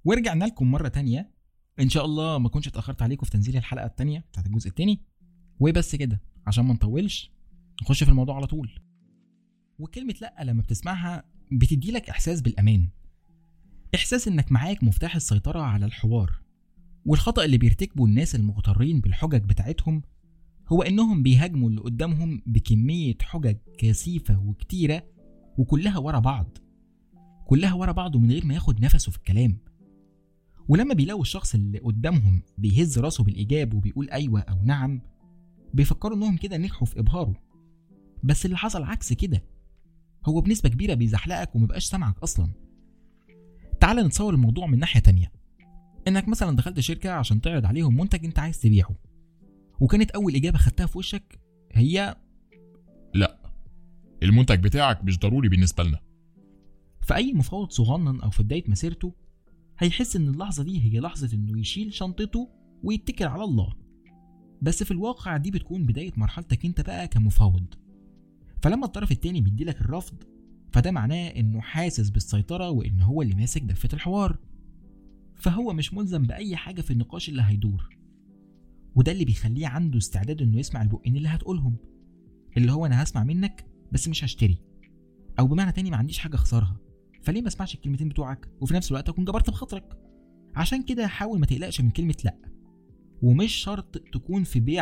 ورجعنا لكم مرة تانية. ان شاء الله ما كنتش اتأخرت عليكم في تنزيل الحلقة التانية بتاعت الجزء التاني، وبس كده عشان ما نطولش نخش في الموضوع على طول. وكلمة لأ لما بتسمعها بتديلك احساس بالامان، احساس انك معاك مفتاح السيطرة على الحوار. والخطأ اللي بيرتكبه الناس المغترين بالحجج بتاعتهم هو انهم بيهاجموا اللي قدامهم بكمية حجج كثيفة وكتيرة، وكلها ورا بعض ومن غير ما ياخد نفسه في الكلام. ولما بيلاقوا الشخص اللي قدامهم بيهز راسه بالإيجاب وبيقول أيوة أو نعم، بيفكروا إنهم كده نجحوا في إبهاره. بس اللي حصل عكس كده، هو بنسبة كبيرة بيزحلقك ومبقاش سامعك أصلا. تعال نتصور الموضوع من ناحية تانية، إنك مثلا دخلت شركة عشان تعرض عليهم منتج أنت عايز تبيعه، وكانت أول إجابة خدتها في وشك هي لا، المنتج بتاعك مش ضروري بالنسبة لنا. فأي مفاوض صغنن أو في بداية مسيرته هيحس إن اللحظة دي هي لحظة إنه يشيل شنطته ويتكل على الله. بس في الواقع دي بتكون بداية مرحلتك انت بقى كمفاوض. فلما الطرف التاني بيديلك الرفض، فده معناه إنه حاسس بالسيطرة وإنه هو اللي ماسك دفة الحوار، فهو مش ملزم بأي حاجة في النقاش اللي هيدور. وده اللي بيخليه عنده استعداد إنه يسمع البقين اللي هتقولهم، اللي هو أنا هسمع منك بس مش هشتري، أو بمعنى تاني ما عنديش حاجة أخسرها، فليه ما اسمعش الكلمتين بتوعك وفي نفس الوقت أكون جبرت بخاطرك. عشان كده حاول ما تقلقش من كلمة لأ، ومش شرط تكون في بيع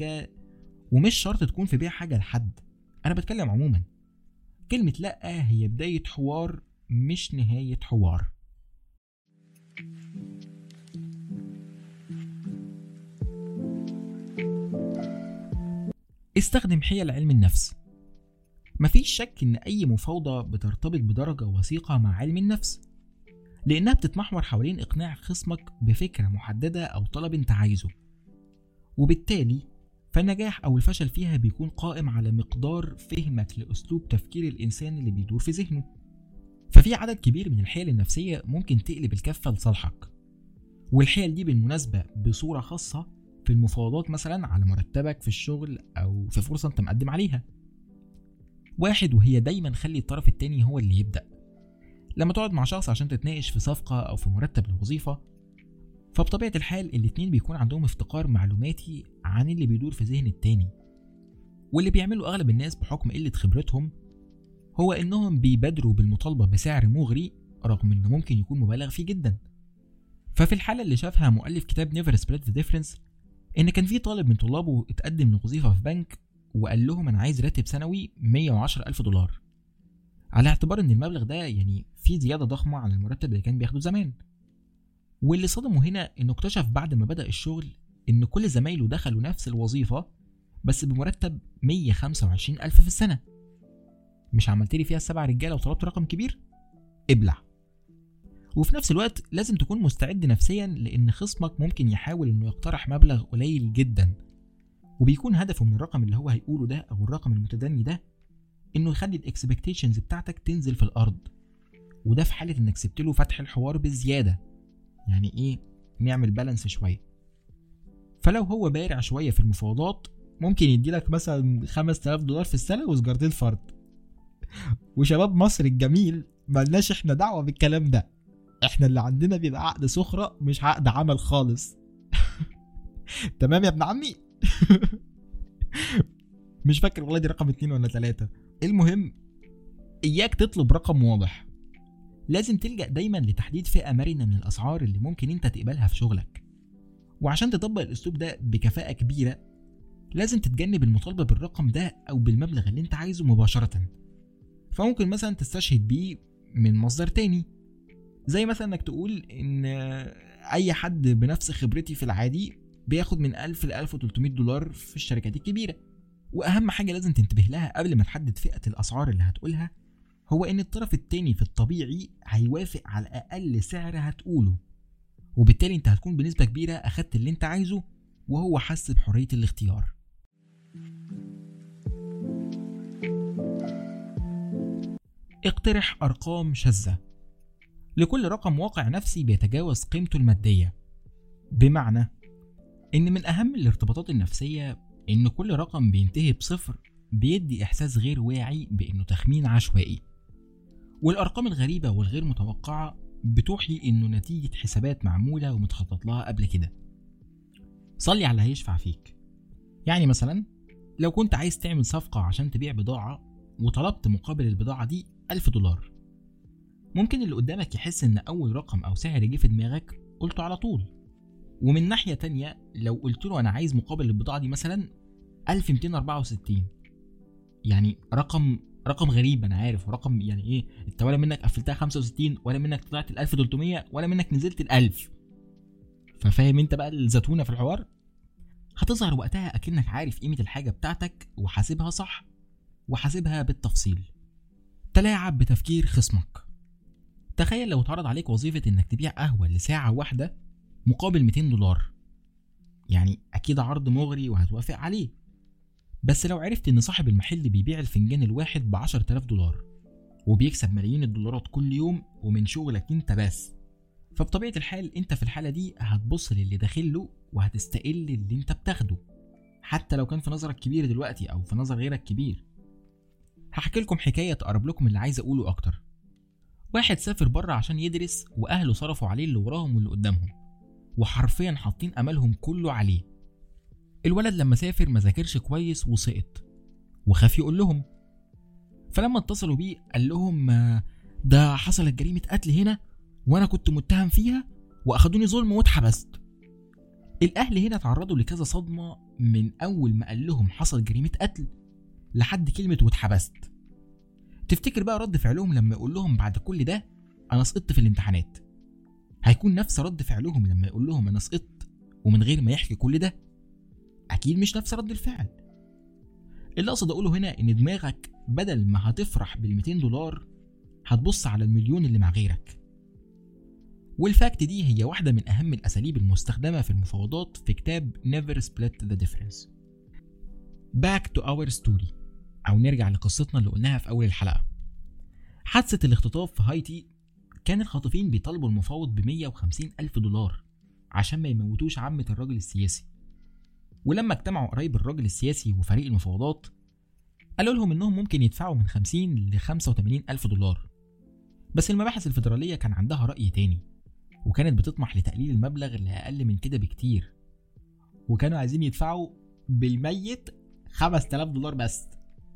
حاجة لحد. أنا بتكلم عموما، كلمة لأ هي بداية حوار مش نهاية حوار. استخدم حيل علم النفس. مفيش شك إن أي مفاوضة بترتبط بدرجة وثيقة مع علم النفس، لأنها بتتمحور حوالين إقناع خصمك بفكرة محددة أو طلب أنت عايزه، وبالتالي فالنجاح أو الفشل فيها بيكون قائم على مقدار فهمك لأسلوب تفكير الإنسان اللي بيدور في ذهنه. ففي عدد كبير من الحيل النفسية ممكن تقلب الكفة لصالحك، والحيل دي بالمناسبة بصورة خاصة في المفاوضات، مثلا على مرتبك في الشغل أو في فرصة أنت مقدم عليها. واحد، وهي دايما خلي الطرف التاني هو اللي يبدأ. لما تقعد مع شخص عشان تتناقش في صفقة أو في مرتب لوظيفة، فبطبيعة الحال الاتنين بيكون عندهم افتقار معلوماتي عن اللي بيدور في ذهن التاني. واللي بيعمله أغلب الناس بحكم قلة خبرتهم هو إنهم بيبادروا بالمطالبة بسعر مغري رغم إنه ممكن يكون مبالغ فيه جدا. ففي الحالة اللي شافها مؤلف كتاب Never Split the Difference، إن كان في طالب من طلابه اتقدم لوظيفة في بنك وقال لهم أنا عايز راتب سنوي $110,000، على اعتبار إن المبلغ ده يعني فيه زيادة ضخمة عن المرتب اللي كان بياخده زمان. واللي صدمه هنا إنه اكتشف بعد ما بدأ الشغل إن كل زمايله دخلوا نفس الوظيفة بس بمرتب $125,000 في السنة. مش عملت لي فيها 7 رجالة وطلبت رقم كبير؟ ابلع. وفي نفس الوقت لازم تكون مستعد نفسيا، لأن خصمك ممكن يحاول إنه يقترح مبلغ قليل جدا، وبيكون هدفه من الرقم اللي هو هيقوله ده أو الرقم المتدني ده إنه يخلي الإكسبكتيشنز بتاعتك تنزل في الأرض. وده في حالة إنك سبت له فتح الحوار بزيادة. يعني إيه؟ نعمل بالانس شوية. فلو هو بارع شوية في المفاوضات ممكن يديلك مثلا $5,000 في السنة وسجارتين فرد. وشباب مصر الجميل ملناش احنا دعوة بالكلام ده، احنا اللي عندنا بيبقى عقد سخرة مش عقد عمل خالص. تمام يا ابن عمي. مش فاكر والله دي رقم 2 ولا 3. المهم، اياك تطلب رقم واضح. لازم تلجأ دايما لتحديد فئة مرنة من الأسعار اللي ممكن انت تقبلها في شغلك. وعشان تطبق الأسلوب ده بكفاءة كبيرة لازم تتجنب المطالبة بالرقم ده أو بالمبلغ اللي انت عايزه مباشرة. فممكن مثلا تستشهد بيه من مصدر تاني، زي مثلا انك تقول ان اي حد بنفس خبرتي في العادي بياخد من $1,000 ل $1,300 في الشركات الكبيرة. واهم حاجة لازم تنتبه لها قبل ما تحدد فئة الاسعار اللي هتقولها هو ان الطرف التاني في الطبيعي هيوافق على اقل سعر هتقوله، وبالتالي انت هتكون بنسبة كبيرة اخدت اللي انت عايزه وهو حس بحرية الاختيار. اقترح ارقام شاذة. لكل رقم واقع نفسي بيتجاوز قيمته المادية، بمعنى ان من اهم الارتباطات النفسية ان كل رقم بينتهي بصفر بيدي احساس غير واعي بانه تخمين عشوائي. والارقام الغريبة والغير متوقعة بتوحي انه نتيجة حسابات معمولة ومتخطط لها قبل كده. صلي على اللي هيشفع فيك. يعني مثلا لو كنت عايز تعمل صفقة عشان تبيع بضاعة وطلبت مقابل البضاعة دي $1000، ممكن اللي قدامك يحس ان اول رقم او سعر جه في دماغك قلته على طول. ومن ناحية تانية لو قلت له انا عايز مقابل البضاعة دي مثلا 1264، يعني رقم غريب انا عارف، رقم يعني ايه، انت ولا منك قفلتها 65 ولا منك طلعت 1300 ولا منك نزلت 1000. ففاهم انت بقى الزتونة في الحوار؟ هتظهر وقتها اكنك عارف قيمة الحاجة بتاعتك وحاسبها صح وحاسبها بالتفصيل. تلاعب بتفكير خصمك. تخيل لو اتعرض عليك وظيفة انك تبيع قهوة لساعة واحدة مقابل $200، يعني اكيد عرض مغري وهتوافق عليه. بس لو عرفت ان صاحب المحل بيبيع الفنجان الواحد $10,000 وبيكسب ملايين الدولارات كل يوم ومن شغلك انت بس، فبطبيعة الحال انت في الحالة دي هتبص للي داخله وهتستقل اللي انت بتاخده، حتى لو كان في نظرك كبير دلوقتي او في نظر غيرك كبير. هحكي لكم حكاية تقرب لكم اللي عايز اقوله اكتر. واحد سافر بره عشان يدرس واهله صرفوا عليه اللي وراهم واللي قدامهم، وحرفيا حاطين املهم كله عليه. الولد لما سافر ما ذاكرش كويس وسقط وخاف يقول لهم، فلما اتصلوا بيه قال لهم ده حصلت جريمة قتل هنا وانا كنت متهم فيها واخدوني ظلم واتحبست. الاهل هنا تعرضوا لكذا صدمة من اول ما قال لهم حصل جريمة قتل لحد كلمة واتحبست. تفتكر بقى رد فعلهم لما يقول لهم بعد كل ده انا سقطت في الامتحانات هيكون نفس رد فعلهم لما يقول لهم انا سقطت ومن غير ما يحكي كل ده؟ اكيد مش نفس رد الفعل. اللي اقصد اقوله هنا ان دماغك بدل ما هتفرح $200 هتبص على $1,000,000 اللي مع غيرك. والفاكت دي هي واحدة من اهم الاساليب المستخدمة في المفاوضات في كتاب Never Split the Difference. Back to our story، او نرجع لقصتنا اللي قلناها في اول الحلقة. حادثة الاختطاف في هايتي، كان الخاطفين بيطالبوا المفاوض $150,000 عشان ما يموتوش عمة الراجل السياسي. ولما اجتمعوا قرايب الراجل السياسي وفريق المفاوضات قالوا لهم انهم ممكن يدفعوا من $50,000 ل $85,000. بس المباحث الفيدرالية كان عندها رأي تاني، وكانت بتطمح لتقليل المبلغ لأقل من كده بكتير، وكانوا عايزين يدفعوا بالميت $5,000 بس.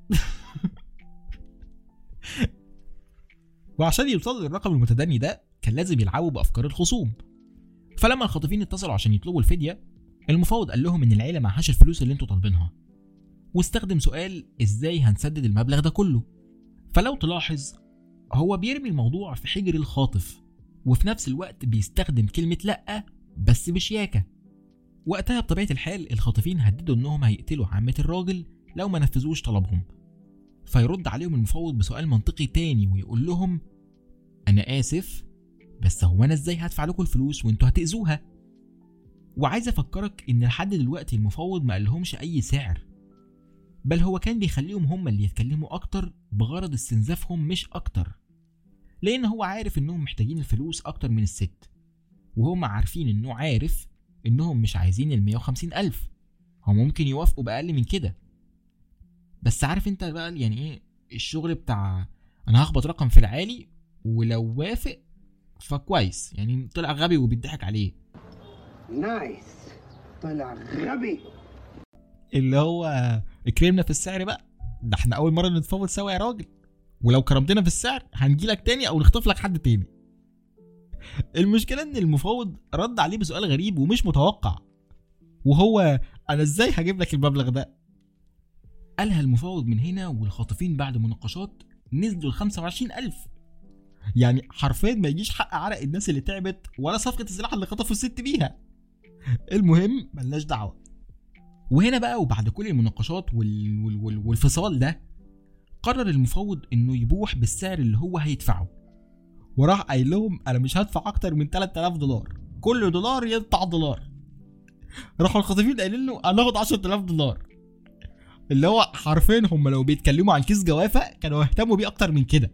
وعشان يوصلوا للرقم المتدني ده كان لازم يلعبوا بأفكار الخصوم. فلما الخاطفين اتصلوا عشان يطلبوا الفدية، المفاوض قال لهم ان العيلة معهاش الفلوس اللي انتوا طالبينها، واستخدم سؤال ازاي هنسدد المبلغ ده كله. فلو تلاحظ هو بيرمي الموضوع في حجر الخاطف، وفي نفس الوقت بيستخدم كلمة لأ بس بشياكة. وقتها بطبيعة الحال الخاطفين هددوا انهم هيقتلوا عمة الراجل لو ما نفذوش طلبهم. فيرد عليهم المفاوض بسؤال منطقي تاني ويقول لهم انا اسف، بس هو انا ازاي هدفع لكم الفلوس وانتوا هتأذوها؟ وعايز افكرك ان لحد دلوقتي المفاوض ما قالهمش اي سعر، بل هو كان بيخليهم هم اللي يتكلموا اكتر بغرض استنزافهم مش اكتر، لان هو عارف انهم محتاجين الفلوس اكتر من الست، وهم عارفين انه عارف انهم مش عايزين $150,000، هم ممكن يوافقوا باقل من كده. بس عارف انت بقى يعني ايه الشغل بتاع انا هخبط رقم في العالي ولو وافق فكويس، يعني طلع غبي وبيضحك عليه. نايس، طلع غبي. اللي هو اكرمنا في السعر بقى، ده احنا اول مرة نتفاوض سوا يا راجل، ولو كرمتنا في السعر هنجيلك تاني او نخطف لك حد تاني. المشكلة ان المفاوض رد عليه بسؤال غريب ومش متوقع، وهو انا ازاي هجيب لك المبلغ ده؟ قالها المفاوض من هنا، والخاطفين بعد مناقشات نزلوا ل25,000. يعني حرفيا ما يجيش حق عرق الناس اللي تعبت ولا صفقة السلاح اللي خطفوا الست بيها. المهم ملناش دعوة. وهنا بقى وبعد كل المناقشات والفصال ده قرر المفاوض انه يبوح بالسعر اللي هو هيدفعه، وراح قايل لهم انا مش هدفع اكتر من $3,000، كل دولار يدفع $1. راحوا الخاطفين قايلين له انا هاخد $10,000، اللي هو حرفيا هم لو بيتكلموا عن كيس جوافة كانوا يهتموا بيه اكتر من كده.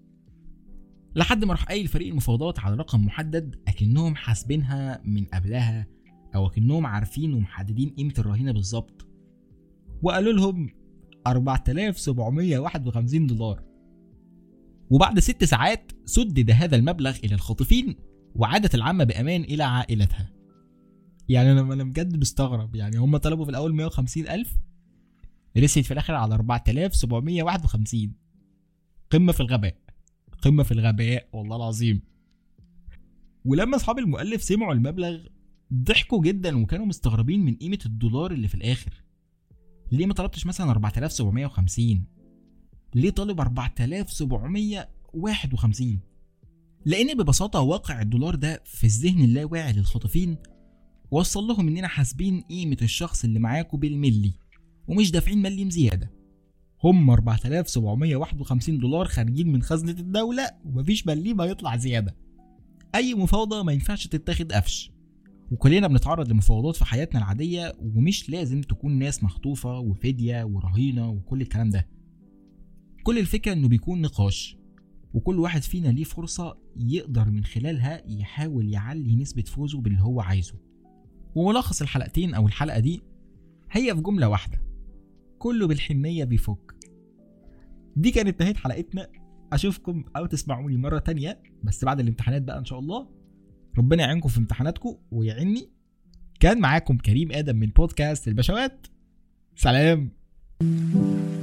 لحد ما راح قايل فريق المفاوضات على رقم محدد اكنهم حاسبينها من قبلها، او اكنهم عارفين ومحددين قيمة الرهينة بالظبط، وقالوا لهم $4,751. وبعد 6 ساعات سدد هذا المبلغ إلى الخاطفين وعادت العامة بأمان إلى عائلتها. يعني أنا بجد مستغرب، يعني هم طلبوا في الأول 150,000 رسيت في الآخر على 4751. قمة في الغباء، قمة في الغباء والله العظيم. ولما أصحاب المؤلف سمعوا المبلغ ضحكوا جدا وكانوا مستغربين من قيمة الدولار اللي في الآخر. ليه ما طلبتش مثلا 4750؟ ليه طالب 4751؟ لأن ببساطة واقع الدولار ده في الذهن اللاواعي للخاطفين وصل لهم إننا حاسبين قيمة الشخص اللي معاكوا بالملي ومش دافعين مليم زيادة. هم 4751 دولار خارجين من خزنة الدولة ومفيش مليم هيطلع زيادة. أي مفاوضة ما ينفعش تتاخد قفش، وكلنا بنتعرض لمفاوضات في حياتنا العادية ومش لازم تكون ناس مخطوفة وفدية ورهينة وكل الكلام ده. كل الفكرة إنه بيكون نقاش وكل واحد فينا ليه فرصة يقدر من خلالها يحاول يعلي نسبة فوزه باللي هو عايزه. وملخص الحلقتين أو الحلقة دي هي في جملة واحدة: كله بالحنية بيفك. دي كانت نهاية حلقتنا. أشوفكم أو تسمعوني مرة تانية بس بعد الامتحانات بقى إن شاء الله. ربنا يعينكم في امتحاناتكم ويعني. كان معاكم كريم آدم من بودكاست البشوات. سلام.